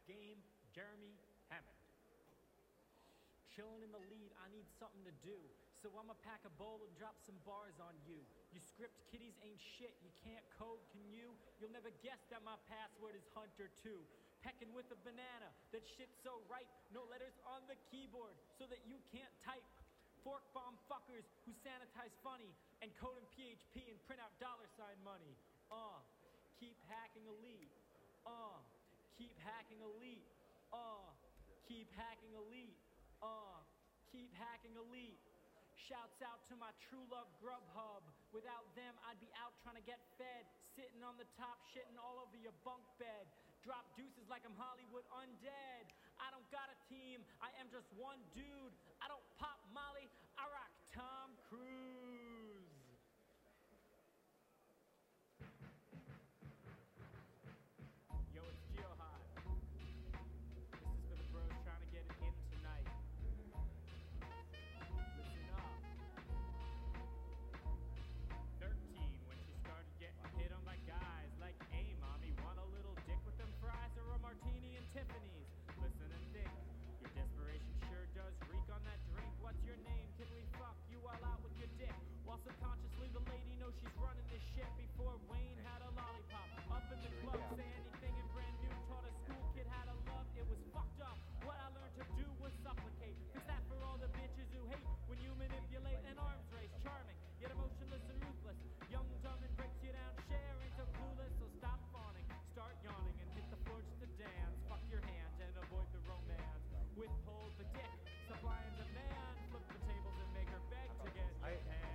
Game, Jeremy Hammond. Chilling in the lead, I need something to do. So I'ma pack a bowl and drop some bars on you. You script kiddies ain't shit, you can't code, can you? You'll never guess that my password is Hunter 2. Pecking with a banana, that shit's so ripe. No letters on the keyboard, so that you can't type. Fork bomb fuckers who sanitize funny and code in PHP and print out $ money. Keep hacking elite. Keep hacking elite. Keep hacking elite. Keep hacking elite. Shouts out to my true love Grubhub. Without them, I'd be out trying to get fed. Sitting on the top, shitting all over your bunk bed. Drop deuces like I'm Hollywood undead. I don't got a team, I am just one dude. I don't pop Molly, I rock Tom Cruise. Yo, it's Geohot. This is for the bros trying to get it in tonight. Listen up. 13 when she started getting hit on by guys like, hey mommy, want a little dick with them fries or a martini and Tiffany's? Listen and think, your desperation sure does reek on that drink. What's your name? Can we fuck you all out with your dick? While subconsciously the lady knows she's running this shit before Wayne had a lollipop. Up in the club, say anything and brand new. Taught a school kid how to love, it was fucked up. What I learned to do was supplicate. Fix that for all the bitches who hate when you manipulate an arms race. Charming, yet emotionless and ruthless. Young, dumb, and breaks you down. Share ain't so clueless, so stop fawning. Start yawning and hit the floor just to dance. Fuck your hand and avoid the romance. Withhold the dick, supply and demand. Flip the tables and make her beg to get your hands.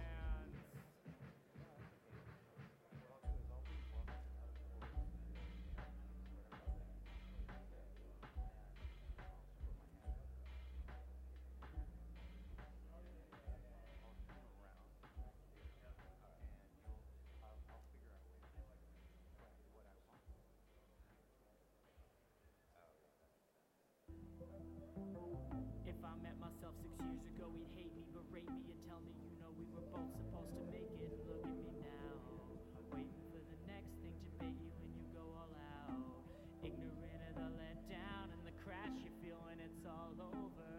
If I met myself 6 years ago, he'd hate me, berate me, and tell me, you know, we were both supposed to make it. Look at me now, waiting for the next thing to bait you and you go all out. Ignorant of the letdown and the crash you feel when it's all over.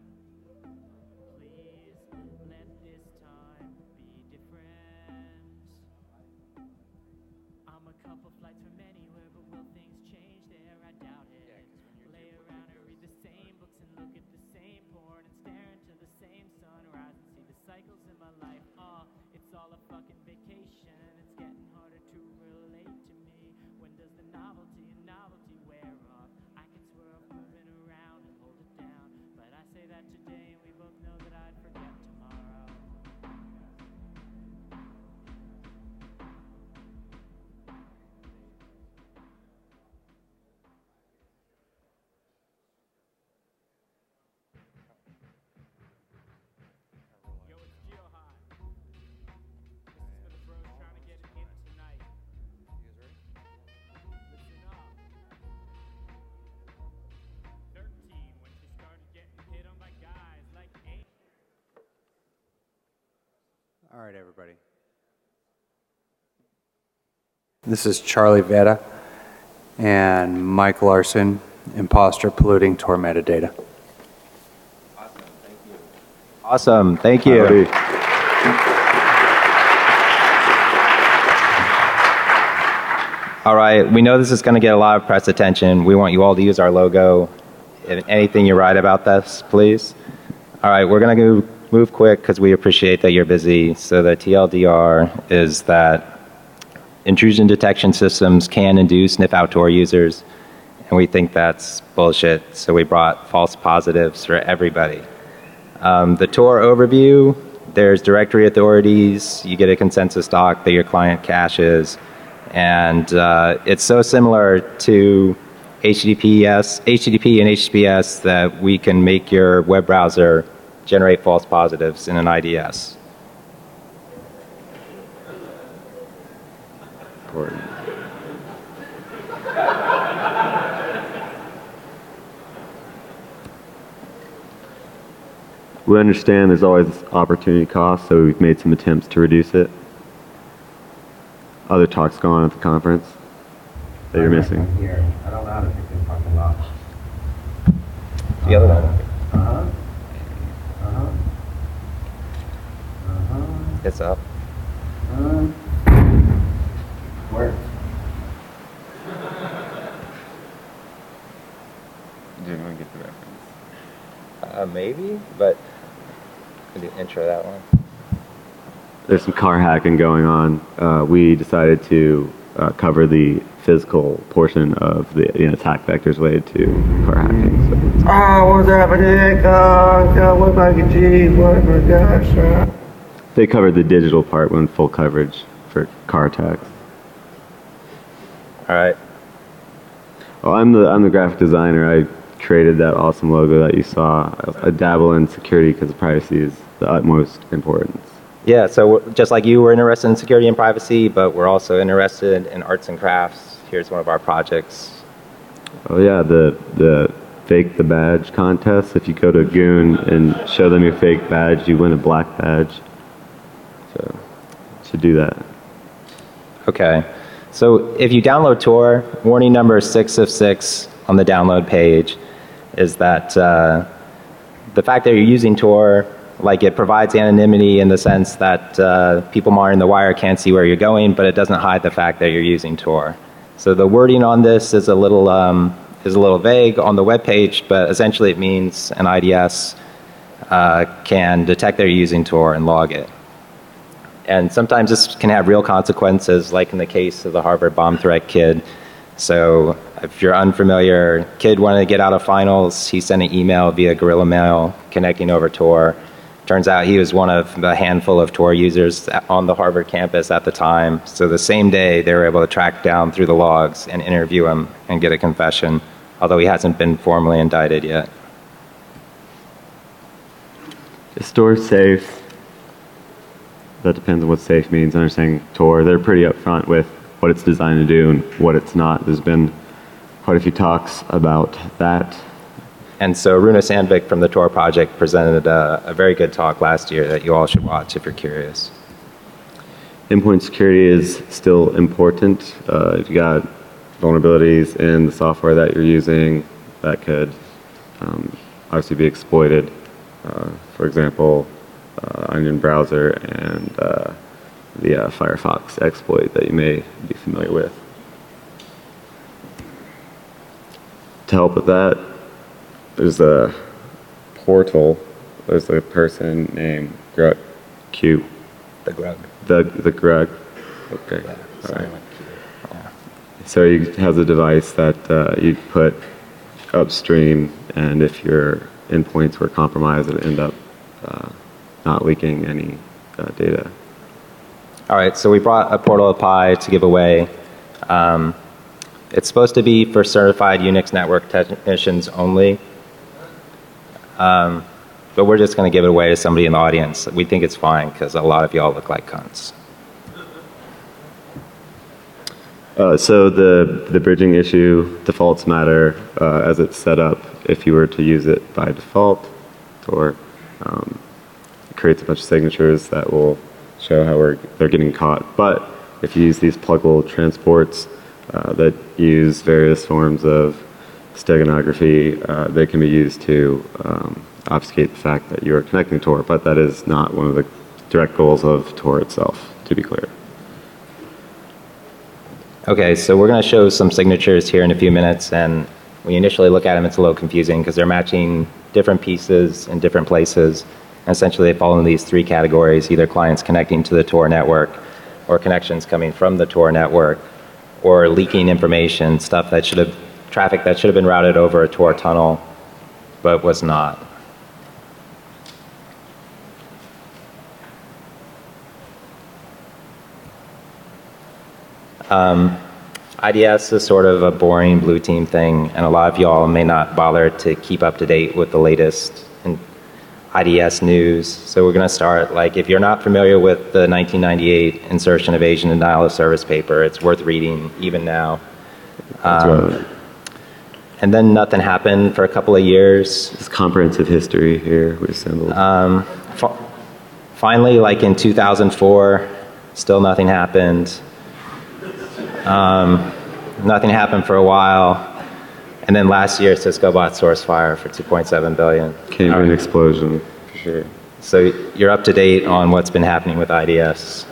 Please, let this time be different. I'm a couple flights from anywhere, but will things change there? I doubt it. Lay around and read the same books and look at the same porn and stare into the same sunrise and see the cycles in my life. It's all a fucking vacation. It's getting harder to relate to me. When does the novelty wear off? I can swerve moving around and hold it down, but I say that today and we both know that I'd forget tomorrow. Yo, it's Geohot. This is for the bros trying to get it in tonight. You guys ready? Listen up. 13 when she started getting hit on by guys like 8. All right, everybody. This is Charlie Vetta and Mike Larson, imposter polluting Tor metadata. Awesome, thank you. All right, we know this is going to get a lot of press attention. We want you all to use our logo. Anything you write about this, please. All right, we're going to move quick because we appreciate that you're busy. So the TLDR is that intrusion detection systems can and do sniff out Tor users, and we think that's bullshit. So we brought false positives for everybody. The Tor overview, there's directory authorities, you get a consensus doc that your client caches, and it's so similar to HTTP and HTTPS that we can make your web browser generate false positives in an IDS. We understand there's always opportunity cost, so we've made some attempts to reduce it. Other talks going on at the conference that you're missing. I don't know how to pick this fucking up. The other one. It's up. Where? Didn't want to get the reference. Maybe, but maybe intro that one. There's some car hacking going on. We decided to cover the physical portion of the attack vectors related to car hacking. So. What's happening? What my geez, what my gosh. They covered the digital part when full coverage for car attacks. All right. Well, I'm the graphic designer. I created that awesome logo that you saw. I dabble in security because privacy is the utmost importance. Yeah, so just like you, we're interested in security and privacy, but we're also interested in arts and crafts. Here's one of our projects. Oh yeah, the fake the badge contest. If you go to Goon and show them your fake badge, you win a black badge. So, you should do that. Okay, so if you download Tor, warning number 6 of 6 on the download page is that the fact that you're using Tor, like it provides anonymity in the sense that people monitoring the wire can't see where you're going, but it doesn't hide the fact that you're using Tor. So the wording on this is a little vague on the web page, but essentially it means an IDS can detect that you're using Tor and log it. And sometimes this can have real consequences, like in the case of the Harvard bomb threat kid. So if you're unfamiliar, kid wanted to get out of finals, he sent an email via Gorilla Mail connecting over Tor. Turns out he was one of the handful of Tor users on the Harvard campus at the time. So the same day, they were able to track down through the logs and interview him and get a confession, although he hasn't been formally indicted yet. Is Tor safe? That depends on what safe means. Understanding Tor, they're pretty upfront with what it's designed to do and what it's not. There's been quite a few talks about that. And so Runa Sandvik from the Tor project presented a very good talk last year that you all should watch if you're curious. Endpoint security is still important. If you got vulnerabilities in the software that you're using, that could obviously be exploited. For example, Onion browser and the Firefox exploit that you may be familiar with. To help with that, there's a portal. There's a person named Grug. Q. The Grug. The Grug. Okay. Yeah, All right. Yeah. So he has a device that you put upstream, and if your endpoints were compromised, it would end up not leaking any data. All right, so we brought a Portal of Pi to give away. It's supposed to be for certified Unix network technicians only. But we're just going to give it away to somebody in the audience. We think it's fine because a lot of y'all look like cunts. So the bridging issue, defaults matter as it's set up. If you were to use it by default, or it creates a bunch of signatures that will show how they're getting caught. But if you use these pluggable transports that use various forms of steganography, they can be used to obfuscate the fact that you are connecting to Tor, but that is not one of the direct goals of Tor itself, to be clear. Okay, so we're going to show some signatures here in a few minutes, and when you initially look at them, it's a little confusing because they're matching different pieces in different places. And essentially, they fall into these three categories: either clients connecting to the Tor network, or connections coming from the Tor network, or leaking information, stuff that traffic that should have been routed over a Tor tunnel, but was not. IDS is sort of a boring blue team thing, and a lot of y'all may not bother to keep up to date with the latest IDS news. So we're going to start, like, if you're not familiar with the 1998 insertion evasion and denial of service paper, it's worth reading even now. And then nothing happened for a couple of years. It's comprehensive history here we assembled. Finally, like in 2004, still nothing happened. Nothing happened for a while. And then last year, Cisco bought SourceFire for $2.7 billion. Cambrian explosion, for sure. So you're up to date on what's been happening with IDS.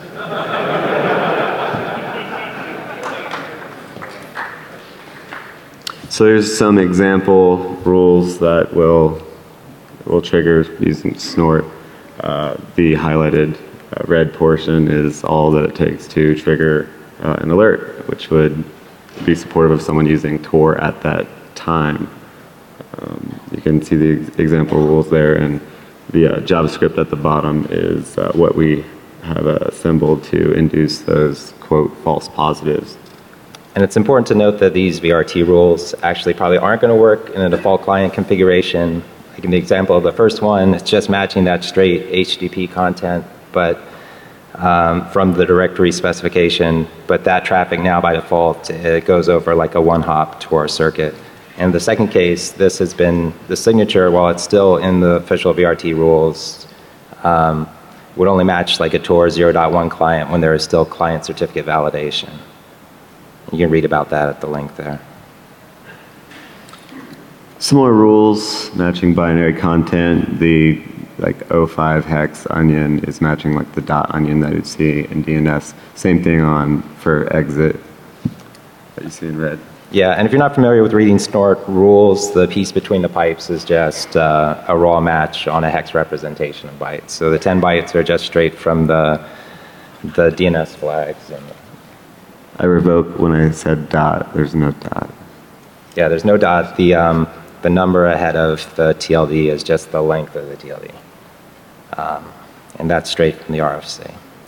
So there's some example rules that will trigger using snort. The highlighted red portion is all that it takes to trigger an alert, which would be supportive of someone using Tor at that time. You can see the example rules there, and the JavaScript at the bottom is what we have assembled to induce those, quote, false positives. And it's important to note that these VRT rules actually probably aren't going to work in a default client configuration. Like in the example of the first one, it's just matching that straight HTTP content, but from the directory specification, but that traffic now by default, it goes over like a one-hop Tor circuit. And the second case, this has been, the signature, while it's still in the official VRT rules, would only match like a Tor 0.1 client when there is still client certificate validation. You can read about that at the link there. Similar rules, matching binary content. The like 05 hex onion is matching like the dot onion that you'd see in DNS. Same thing for exit that you see in red. Yeah, and if you're not familiar with reading snort rules, the piece between the pipes is just a raw match on a hex representation of bytes. So the 10 bytes are just straight from the DNS flags. I revoke when I said dot. There's no dot. Yeah, there's no dot. The number ahead of the TLD is just the length of the TLD. And that's straight from the RFC.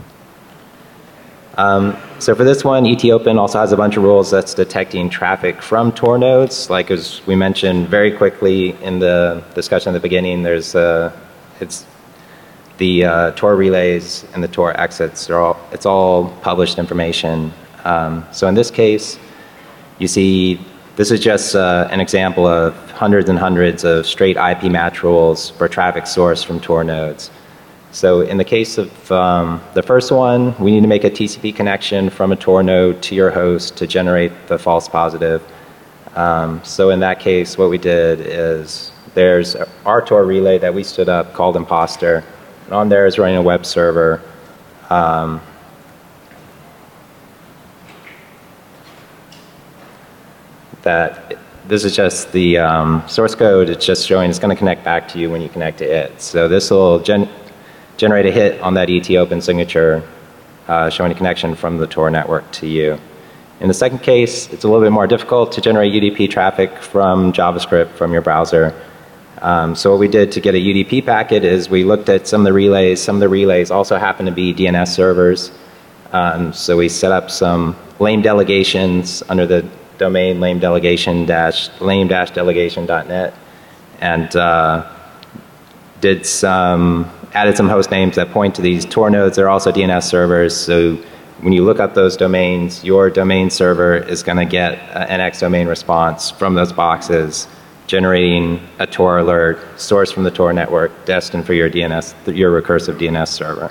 So for this one, ETOpen also has a bunch of rules that's detecting traffic from Tor nodes. Like as we mentioned very quickly in the discussion at the beginning, there's it's the Tor relays and the Tor exits it's all published information. So in this case, you see this is just an example of hundreds and hundreds of straight IP match rules for traffic sourced from Tor nodes. So in the case of the first one, we need to make a TCP connection from a Tor node to your host to generate the false positive. So in that case, what we did is there's our Tor relay that we stood up called Imposter. And on there is running a web server. That this is just the source code. It's just showing it's going to connect back to you when you connect to it. So this will generate a hit on that ETOpen signature showing a connection from the Tor network to you. In the second case, it's a little bit more difficult to generate UDP traffic from JavaScript from your browser. So what we did to get a UDP packet is we looked at some of the relays. Some of the relays also happen to be DNS servers. So we set up some lame delegations under the domain lame-delegation.net and added some host names that point to these Tor nodes. They're also DNS servers. So when you look up those domains, your domain server is going to get an X domain response from those boxes, generating a Tor alert sourced from the Tor network, destined for your recursive DNS server.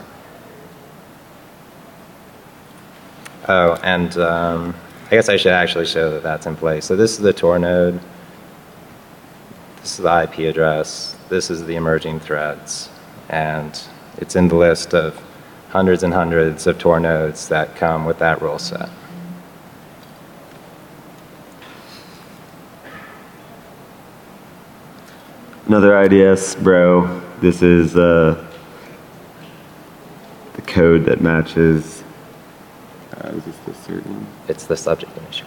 Oh, and I guess I should actually show that that's in place. So this is the Tor node. This is the IP address. This is the emerging threads. And it's in the list of hundreds and hundreds of Tor nodes that come with that rule set. Another IDS bro. This is the code that matches. Is this the certain? It's the subject initial.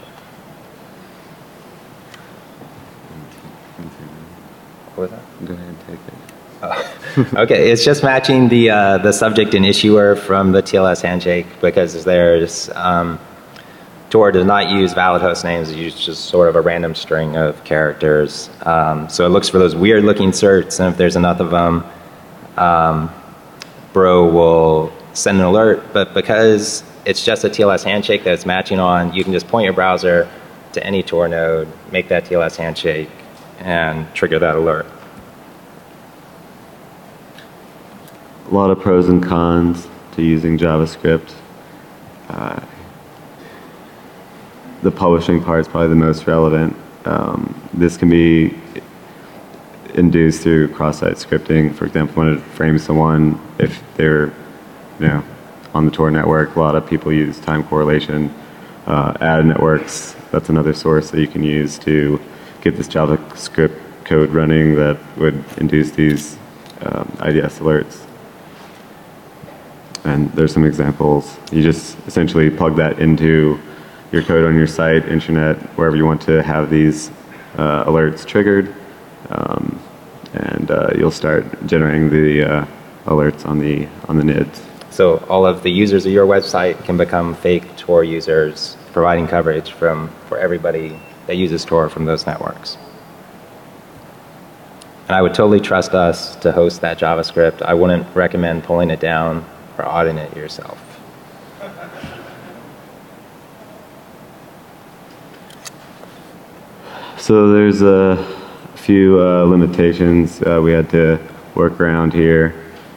What was that? Go ahead and take it. Okay, it's just matching the subject and issuer from the TLS handshake because there's Tor does not use valid host names. It uses just sort of a random string of characters. So it looks for those weird looking certs, and if there's enough of them, Bro will send an alert. But because it's just a TLS handshake that it's matching on, you can just point your browser to any Tor node, make that TLS handshake, and trigger that alert. A lot of pros and cons to using JavaScript. The publishing part is probably the most relevant. This can be induced through cross-site scripting. For example, when it frames someone, if they're, on the Tor network, a lot of people use time correlation. Ad networks, that's another source that you can use to get this JavaScript code running that would induce these IDS alerts. And there's some examples. You just essentially plug that into your code on your site, intranet, wherever you want to have these alerts triggered, and you'll start generating the alerts on the NIDs. So all of the users of your website can become fake Tor users, providing coverage for everybody that uses Tor from those networks. And I would totally trust us to host that JavaScript. I wouldn't recommend pulling it down or auditing it yourself. So there's a few limitations we had to work around here.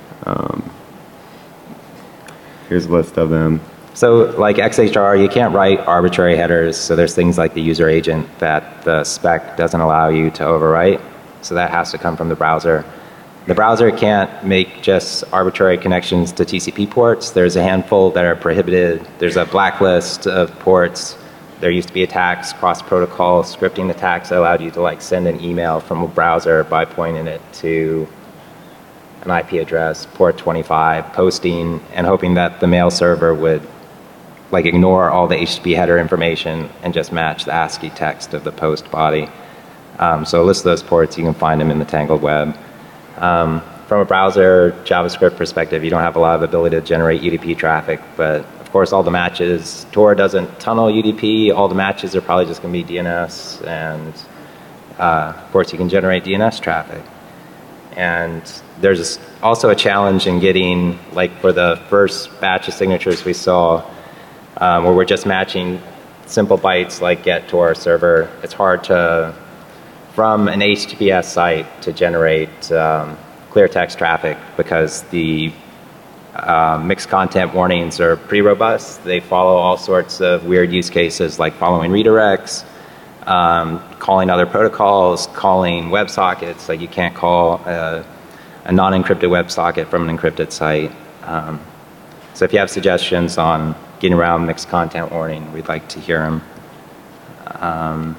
Here's a list of them. So like XHR, you can't write arbitrary headers. So there's things like the user agent that the spec doesn't allow you to overwrite. So that has to come from the browser. The browser can't make just arbitrary connections to TCP ports. There's a handful that are prohibited. There's a blacklist of ports. There used to be attacks, cross-protocol scripting attacks that allowed you to like send an email from a browser by pointing it to an IP address, port 25, posting, and hoping that the mail server would like ignore all the HTTP header information and just match the ASCII text of the post body. So a list of those ports, you can find them in the Tangled Web. From a browser JavaScript perspective, you don't have a lot of ability to generate UDP traffic, but of course all the matches, Tor doesn't tunnel UDP, all the matches are probably just going to be DNS, and of course you can generate DNS traffic. And there's also a challenge in getting, like for the first batch of signatures we saw, where we're just matching simple bytes like get to our server, it's hard to, from an HTTPS site, to generate clear text traffic because the mixed content warnings are pretty robust. They follow all sorts of weird use cases like following redirects, calling other protocols, calling WebSockets. Like you can't call a non-encrypted WebSocket from an encrypted site. So if you have suggestions on getting around mixed content warning, we'd like to hear them.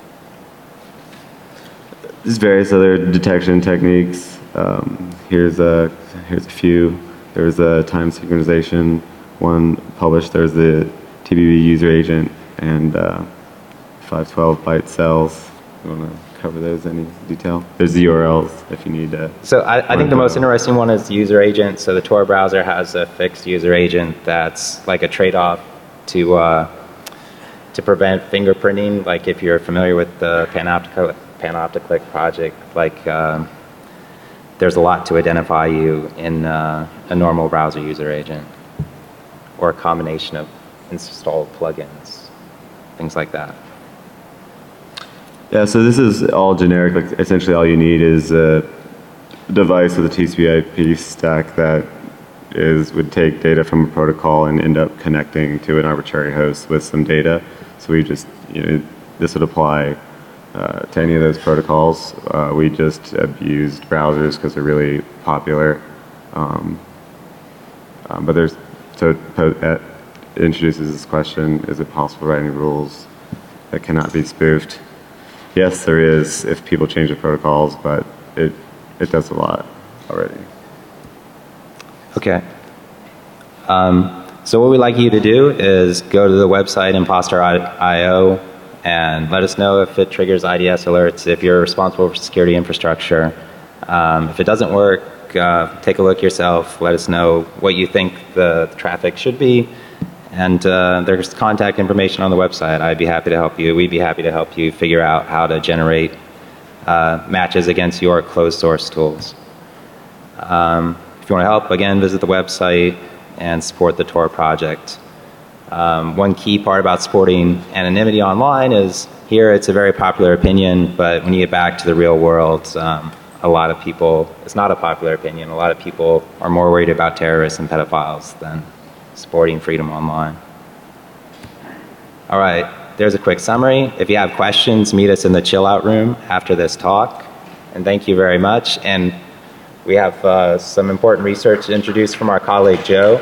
There's various other detection techniques. Here's a few. There's a time synchronization one published. There's the TBB user agent and 512 byte cells. You want to cover those in any detail? There's the URLs if you need to. So I think the most interesting one is the user agent. So the Tor browser has a fixed user agent that's like a trade-off to prevent fingerprinting. Like if you're familiar with the Panopticlick project, like there's a lot to identify you in a normal browser user agent, or a combination of installed plugins, things like that. Yeah, so this is all generic. Like essentially all you need is a device with a TCP/IP stack that would take data from a protocol and end up connecting to an arbitrary host with some data. So we just, this would apply to any of those protocols. We just have used browsers because they're really popular. But there's, so it introduces this question, is it possible to write any rules that cannot be spoofed? Yes, there is if people change the protocols, but it does a lot already. Okay. So what we'd like you to do is go to the website imposter.io and let us know if it triggers IDS alerts, if you're responsible for security infrastructure. If it doesn't work, take a look yourself. Let us know what you think the traffic should be. And there's contact information on the website. I'd be happy to help you. We'd be happy to help you figure out how to generate matches against your closed source tools. If you want to help, again, visit the website and support the Tor project. One key part about supporting anonymity online is here it's a very popular opinion, but when you get back to the real world, a lot of people, it's not a popular opinion. A lot of people are more worried about terrorists and pedophiles than supporting freedom online. All right. there's a quick summary. If you have questions, meet us in the chill out room after this talk. And thank you very much. And we have some important research to introduce from our colleague, Joe.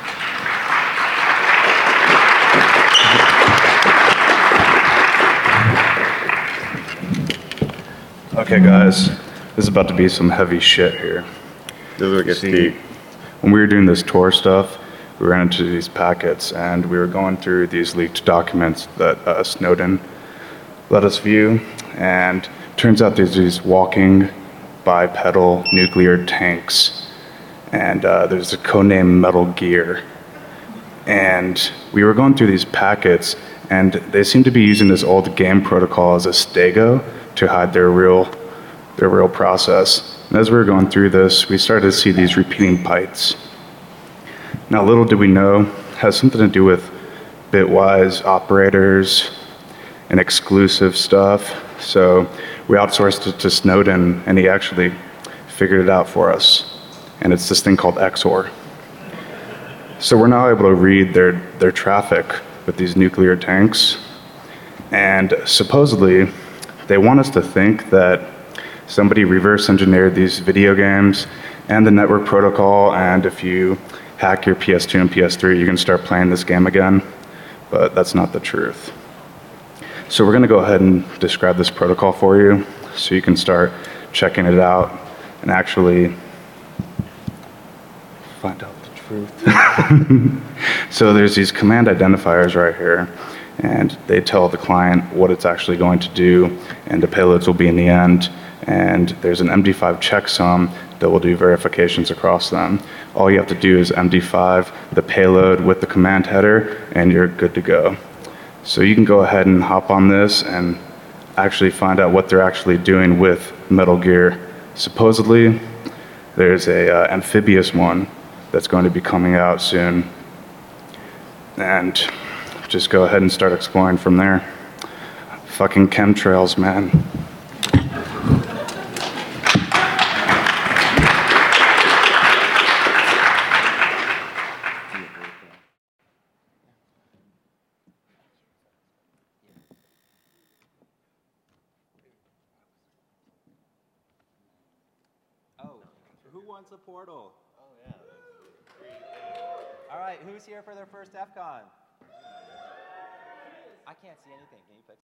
Okay, guys, this is about to be some heavy shit here. This is what gets deep. When we were doing this tour stuff, we ran into these packets, and we were going through these leaked documents that Snowden let us view, and turns out there's these walking bipedal nuclear tanks, and there's a codename Metal Gear. And we were going through these packets, and they seem to be using this old game protocol as a stego to hide their real process. And as we were going through this, we started to see these repeating bytes. Now, little did we know, it has something to do with bitwise operators and exclusive stuff. So we outsourced it to Snowden, and he actually figured it out for us. And it's this thing called XOR. So we're now able to read their traffic with these nuclear tanks. And supposedly, they want us to think that somebody reverse engineered these video games and the network protocol, and if you hack your PS2 and PS3, you can start playing this game again. But that's not the truth. So we're going to go ahead and describe this protocol for you so you can start checking it out and actually find out the truth. So there's these command identifiers right here, and they tell the client what it's actually going to do, and the payloads will be in the end. And there's an MD5 checksum that will do verifications across them. All you have to do is MD5 the payload with the command header, and you're good to go. So you can go ahead and hop on this and actually find out what they're actually doing with Metal Gear. Supposedly, there's a amphibious one that's going to be coming out soon. And just go ahead and start exploring from there. Fucking chemtrails, man. Oh, who wants a portal? Oh, yeah. All right, who's here for their first DEF CON? I can't see anything. Can you fix